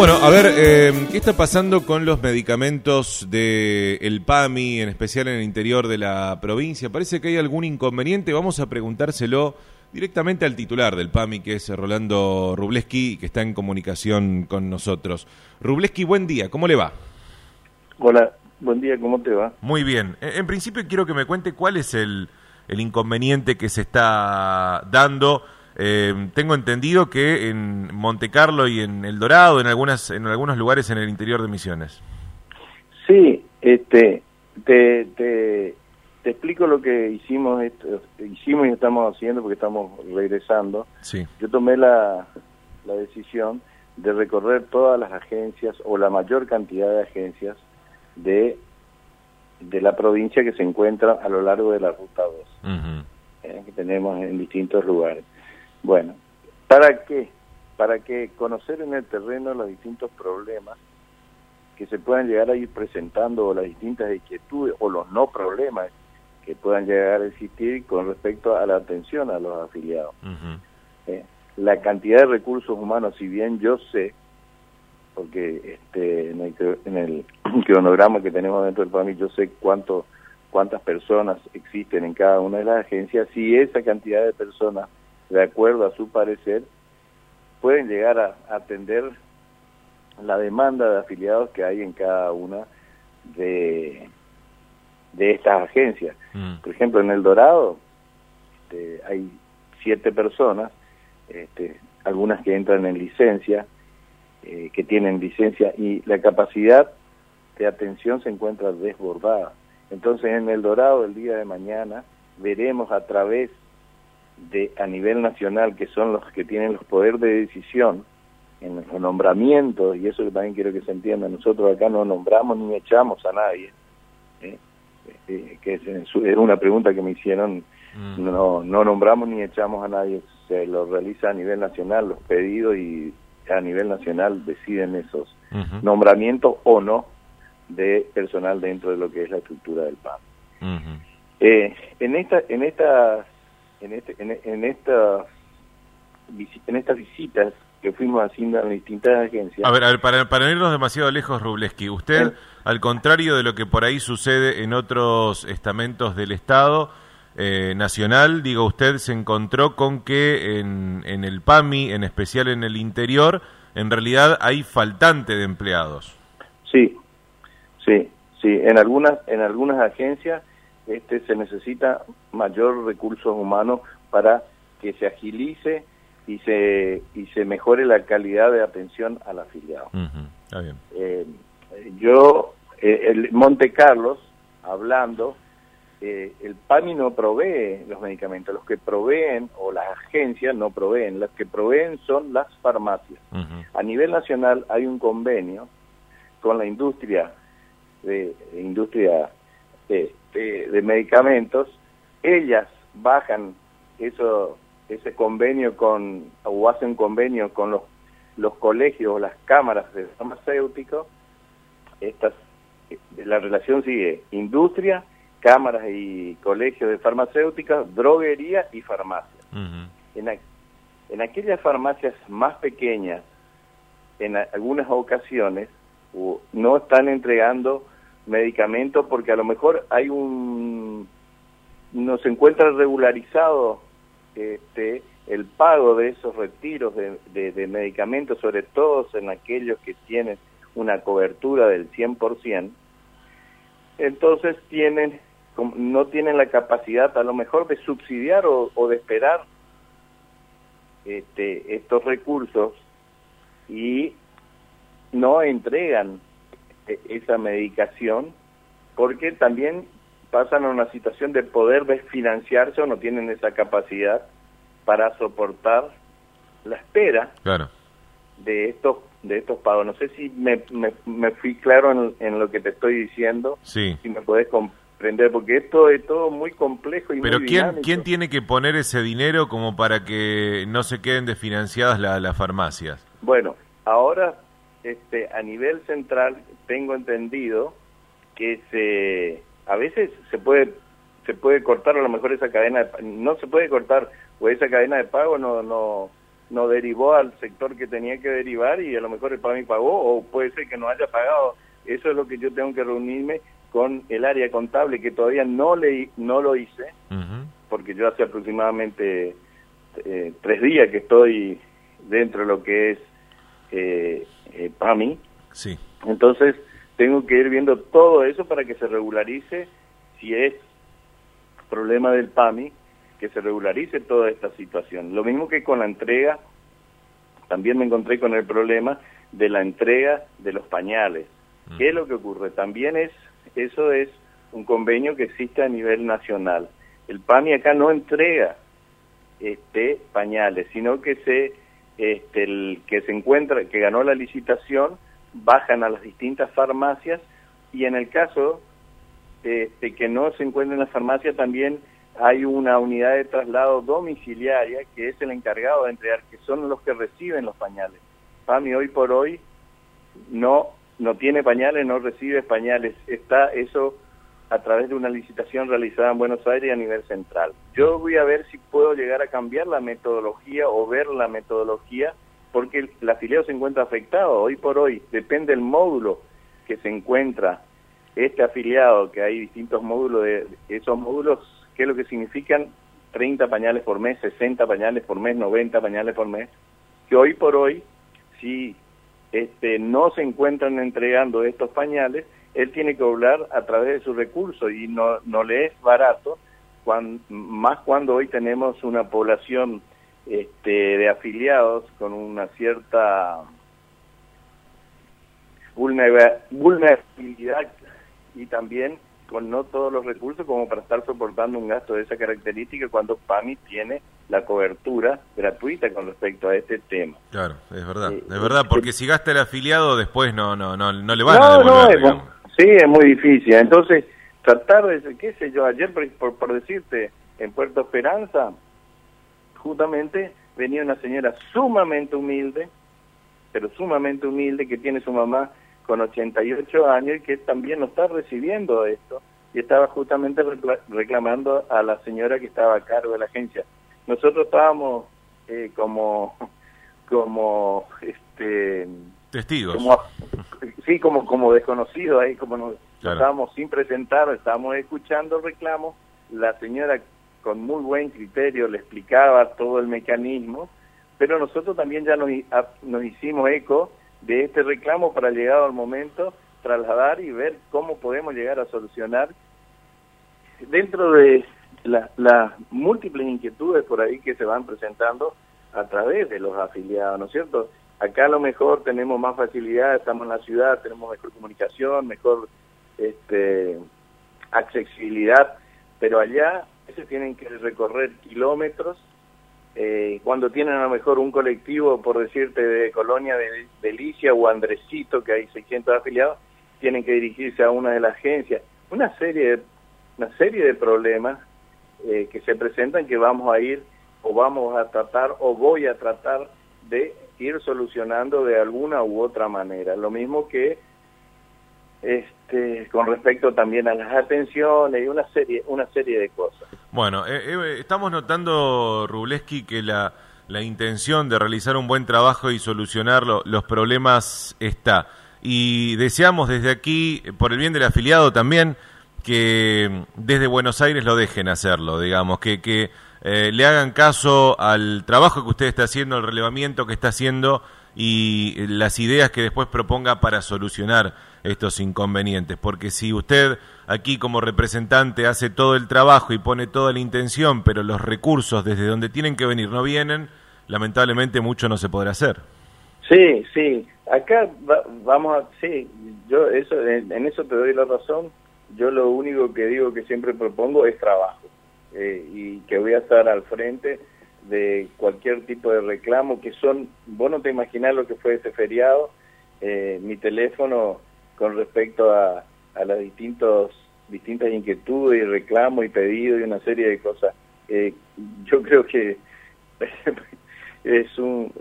Bueno, a ver, ¿qué está pasando con los medicamentos del PAMI, en especial en el interior de la provincia? Parece que hay algún inconveniente. Vamos a preguntárselo directamente al titular del PAMI, que es Rolando Wroblewski, que está en comunicación con nosotros. Wroblewski, buen día, ¿cómo le va? Hola, buen día, ¿cómo te va? Muy bien. En principio quiero que me cuente cuál es el inconveniente que se está dando. Tengo entendido que en Montecarlo y en El Dorado, en algunos lugares en el interior de Misiones. Sí, te explico lo que hicimos y estamos haciendo porque estamos regresando. Sí. Yo tomé la decisión de recorrer todas las agencias o la mayor cantidad de agencias de la provincia que se encuentran a lo largo de la Ruta 2, que tenemos en distintos lugares. Bueno, ¿para qué? Para que conocer en el terreno los distintos problemas que se puedan llegar a ir presentando, o las distintas inquietudes o los no problemas que puedan llegar a existir con respecto a la atención a los afiliados. La cantidad de recursos humanos, si bien yo sé, porque en el cronograma que tenemos dentro del PAMI yo sé cuántas personas existen en cada una de las agencias, si esa cantidad de personas, de acuerdo a su parecer, pueden llegar a atender la demanda de afiliados que hay en cada una de estas agencias. Por ejemplo, en El Dorado hay 7 personas, algunas que entran en licencia, que tienen licencia, y la capacidad de atención se encuentra desbordada. Entonces, en El Dorado, el día de mañana, veremos a través a nivel nacional, que son los que tienen los poderes de decisión en los nombramientos, y eso también quiero que se entienda, nosotros acá no nombramos ni echamos a nadie, que es una pregunta que me hicieron. No nombramos ni echamos a nadie, se lo realiza a nivel nacional los pedidos, y a nivel nacional deciden esos nombramientos o no de personal dentro de lo que es la estructura del PAN. En estas visitas que fuimos haciendo a distintas agencias. A ver, para no irnos demasiado lejos, Wroblewski, usted, al contrario de lo que por ahí sucede en otros estamentos del Estado nacional, digo, usted se encontró con que en el PAMI, en especial en el interior, en realidad hay faltante de empleados. Sí. En algunas agencias se necesita mayor recursos humanos para que se agilice y se mejore la calidad de atención al afiliado. Está bien. El Monte Carlos, hablando, el PAMI no provee los medicamentos, los que proveen, o las agencias no proveen, las que proveen son las farmacias. A nivel nacional hay un convenio con la industria de medicamentos. Ellas bajan ese convenio o hacen convenio con los colegios o las cámaras de farmacéuticos. La relación sigue: industria, cámaras y colegios de farmacéuticas, droguería y farmacias. En aquellas farmacias más pequeñas, en algunas ocasiones, no están entregando medicamentos porque a lo mejor no se encuentra regularizado el pago de esos retiros de medicamentos, sobre todo en aquellos que tienen una cobertura del 100%. Entonces no tienen la capacidad a lo mejor de subsidiar o de esperar estos recursos, y no entregan esa medicación porque también pasan a una situación de poder desfinanciarse o no tienen esa capacidad para soportar la espera. Claro. de estos pagos. No sé si me fui claro en lo que te estoy diciendo. Sí. Si me podés comprender, porque esto es todo muy complejo y pero muy dinámico. ¿quién tiene que poner ese dinero como para que no se queden desfinanciadas las farmacias? Bueno, ahora a nivel central tengo entendido que a veces se puede cortar a lo mejor esa cadena no se puede cortar, o esa cadena de pago no no derivó al sector que tenía que derivar y a lo mejor el PAMI pagó o puede ser que no haya pagado. Eso es lo que yo tengo que reunirme con el área contable, que todavía no lo hice, porque yo hace aproximadamente 3 días que estoy dentro de lo que es PAMI. Sí. Entonces tengo que ir viendo todo eso para que se regularice, si es problema del PAMI, que se regularice toda esta situación. Lo mismo que con la entrega, también me encontré con el problema de la entrega de los pañales. ¿Qué es lo que ocurre? También eso es un convenio que existe a nivel nacional. El PAMI acá no entrega pañales, sino que el que se encuentra, que ganó la licitación, bajan a las distintas farmacias y en el caso que no se encuentre en la farmacia también hay una unidad de traslado domiciliaria que es el encargado de entregar, que son los que reciben los pañales. PAMI hoy por hoy no tiene pañales, no recibe pañales. Está eso a través de una licitación realizada en Buenos Aires y a nivel central. Yo voy a ver si puedo llegar a cambiar la metodología o ver la metodología, porque el afiliado se encuentra afectado. Hoy por hoy, depende del módulo que se encuentra este afiliado, que hay distintos módulos, de esos módulos, ¿qué es lo que significan? 30 pañales por mes, 60 pañales por mes, 90 pañales por mes, que hoy por hoy, si no se encuentran entregando estos pañales, él tiene que hablar a través de sus recursos y no le es barato, más cuando hoy tenemos una población de afiliados con una cierta vulnerabilidad y también con no todos los recursos como para estar soportando un gasto de esa característica cuando PAMI tiene la cobertura gratuita con respecto a este tema. Claro, es verdad, porque si gasta el afiliado después no le van a devolver. Sí, es muy difícil. Entonces, tratar de, qué sé yo, ayer por decirte, en Puerto Esperanza, justamente venía una señora sumamente humilde, pero sumamente humilde, que tiene su mamá con 88 años y que también no está recibiendo esto, y estaba justamente reclamando a la señora que estaba a cargo de la agencia. Nosotros estábamos como testigos, como desconocidos ahí, como nos claro. Estábamos sin presentar, estábamos escuchando el reclamo. La señora con muy buen criterio le explicaba todo el mecanismo, pero nosotros también ya nos hicimos eco de este reclamo para, llegado al momento, trasladar y ver cómo podemos llegar a solucionar dentro de las múltiples inquietudes por ahí que se van presentando a través de los afiliados, ¿no es cierto? Acá a lo mejor tenemos más facilidad, estamos en la ciudad, tenemos mejor comunicación, mejor accesibilidad, pero allá se tienen que recorrer kilómetros. Cuando tienen a lo mejor un colectivo, por decirte, de Colonia de Delicia o Andresito, que hay 600 afiliados, tienen que dirigirse a una de las agencias. Una serie de problemas que se presentan, que vamos a ir o vamos a tratar o voy a tratar de ir solucionando de alguna u otra manera. Lo mismo que con respecto también a las atenciones y una serie de cosas. Bueno, estamos notando, Wrubleski, que la intención de realizar un buen trabajo y solucionar los problemas está. Y deseamos desde aquí, por el bien del afiliado también, que desde Buenos Aires lo dejen hacerlo, digamos, que le hagan caso al trabajo que usted está haciendo, al relevamiento que está haciendo y las ideas que después proponga para solucionar estos inconvenientes, porque si usted aquí como representante hace todo el trabajo y pone toda la intención, pero los recursos desde donde tienen que venir no vienen, lamentablemente mucho no se podrá hacer. Sí, acá yo en eso te doy la razón. Yo lo único que digo, que siempre propongo, es trabajo, y que voy a estar al frente de cualquier tipo de reclamo, vos no te imaginás lo que fue ese feriado, mi teléfono con respecto a las distintas inquietudes y reclamos y pedidos y una serie de cosas. Yo creo que es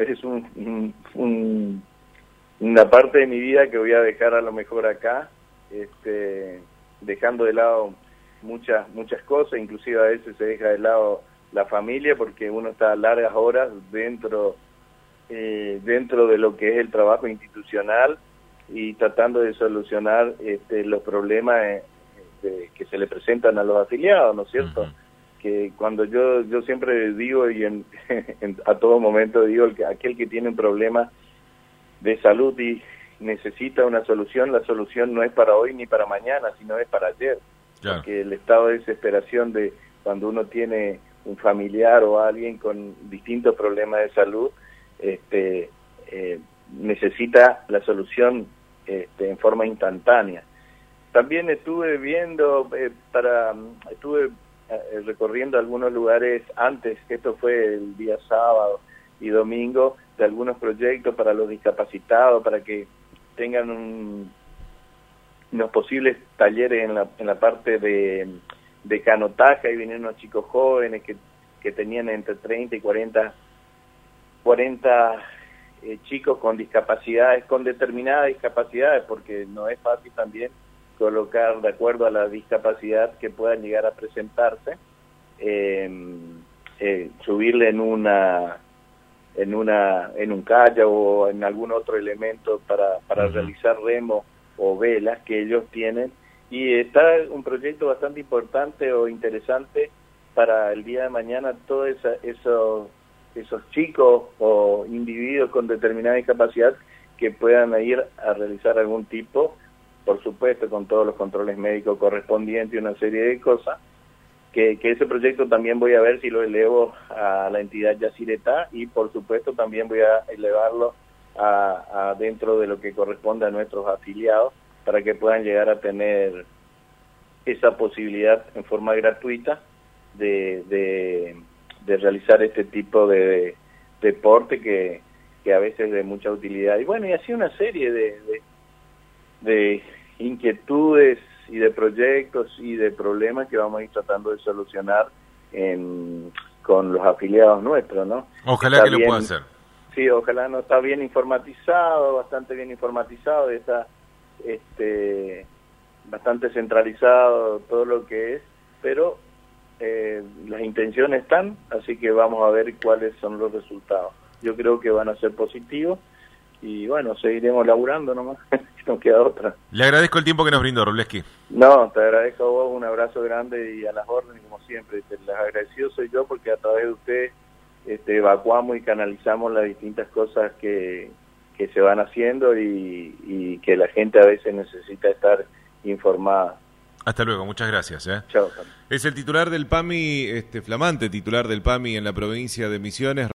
una parte de mi vida que voy a dejar a lo mejor acá, dejando de lado muchas cosas, inclusive a veces se deja de lado la familia, porque uno está largas horas dentro dentro de lo que es el trabajo institucional y tratando de solucionar los problemas que se le presentan a los afiliados, ¿no es cierto? Que cuando yo siempre digo y a todo momento digo que aquel que tiene un problema de salud y necesita una solución, la solución no es para hoy ni para mañana, sino es para ayer. Claro. Porque el estado de desesperación de cuando uno tiene un familiar o alguien con distintos problemas de salud, necesita la solución en forma instantánea. También estuve viendo, estuve recorriendo algunos lugares antes, esto fue el día sábado y domingo, de algunos proyectos para los discapacitados, para que tengan unos posibles talleres en la parte de canotaje, y vinieron unos chicos jóvenes que tenían entre 30 y 40 chicos con discapacidades, con determinadas discapacidades, porque no es fácil también colocar de acuerdo a la discapacidad que puedan llegar a presentarse, subirle en un kayak o en algún otro elemento para realizar remo o velas que ellos tienen, y está un proyecto bastante importante o interesante para el día de mañana. Todos esos chicos o individuos con determinada discapacidad que puedan ir a realizar algún tipo, por supuesto con todos los controles médicos correspondientes y una serie de cosas, que ese proyecto también voy a ver si lo elevo a la entidad Yacyretá, y por supuesto también voy a elevarlo a dentro de lo que corresponde a nuestros afiliados, para que puedan llegar a tener esa posibilidad en forma gratuita de realizar este tipo de deporte que a veces es de mucha utilidad. Y bueno, y así una serie de inquietudes y de proyectos y de problemas que vamos a ir tratando de solucionar con los afiliados nuestros, ¿no? Ojalá que lo pueda hacer. Sí, ojalá. No está bien informatizado, bastante bien informatizado, está bastante centralizado todo lo que es, pero las intenciones están, así que vamos a ver cuáles son los resultados. Yo creo que van a ser positivos y bueno, seguiremos laburando nomás, no queda otra. Le agradezco el tiempo que nos brindó, Wroblewski. No, te agradezco a vos, un abrazo grande y a las órdenes como siempre. Les agradecido soy yo porque a través de ustedes evacuamos y canalizamos las distintas cosas que se van haciendo y que la gente a veces necesita estar informada. Hasta luego, muchas gracias. Chao. Es el titular del PAMI, flamante titular del PAMI en la provincia de Misiones.